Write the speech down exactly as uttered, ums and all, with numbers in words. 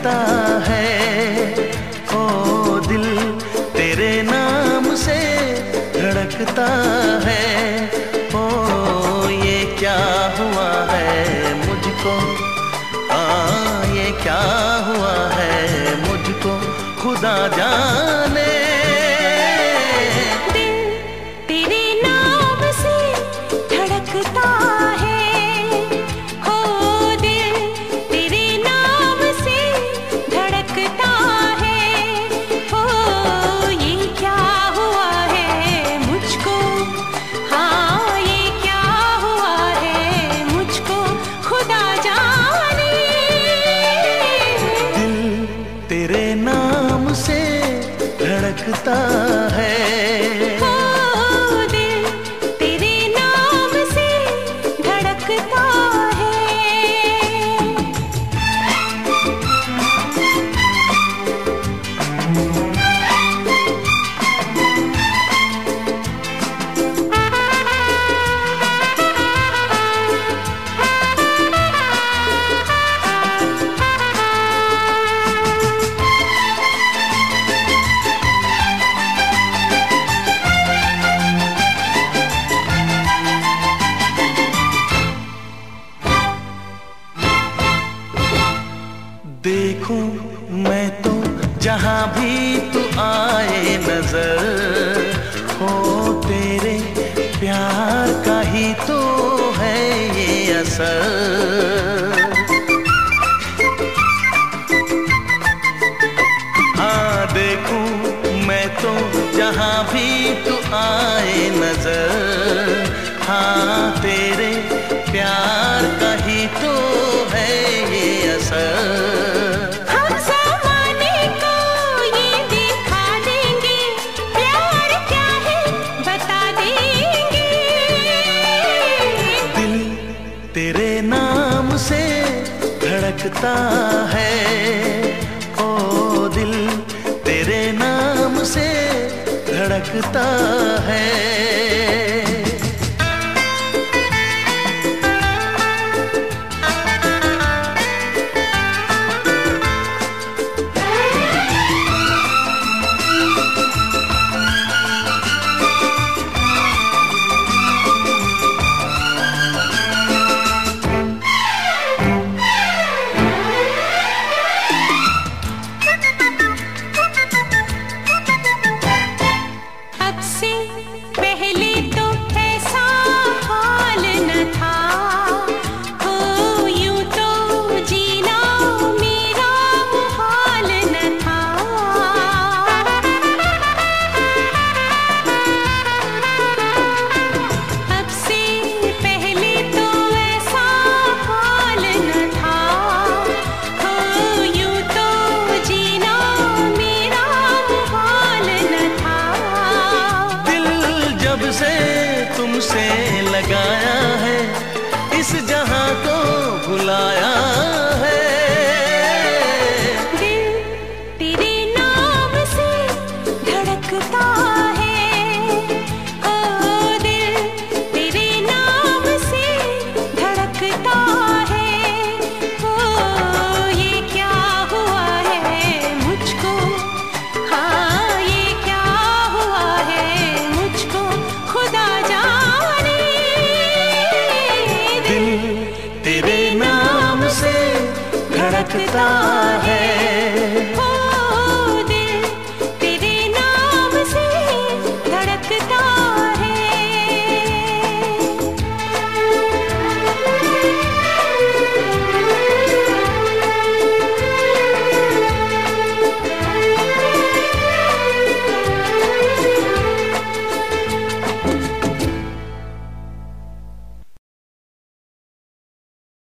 धड़कता है। ओ दिल तेरे नाम से धड़कता है। ओ ये क्या हुआ है मुझको, हाँ ये क्या हुआ है मुझको खुदा जाने। दिल तेरे नाम से धड़कता है। हो दिल तेरे नाम से धड़कता है। हो ये क्या हुआ है मुझको, हाँ ये क्या हुआ है मुझको खुदा जाने। दिल तेरे नाम से धड़कता है। ओ दिल तेरे नाम से धड़कता है। देखूं मैं तो जहां भी तू आए नजर, हो तेरे प्यार का ही तो है ये असर। हाँ देखूं मैं तो जहां भी तू आए नजर, हाँ तेरे प्यार का ही तो है ये असर। तेरे नाम से धड़कता है। ओ दिल तेरे नाम से धड़कता है। तुमसे लगाया है इस जहां को भुलाया है। दिल तेरे नाम से धड़कता है। ओ दिल तेरे नाम से धड़कता है। ओ ये क्या हुआ है मुझको, हाँ ये क्या हुआ है मुझको खुदा जाने। दिल तेरे नाम से धड़कता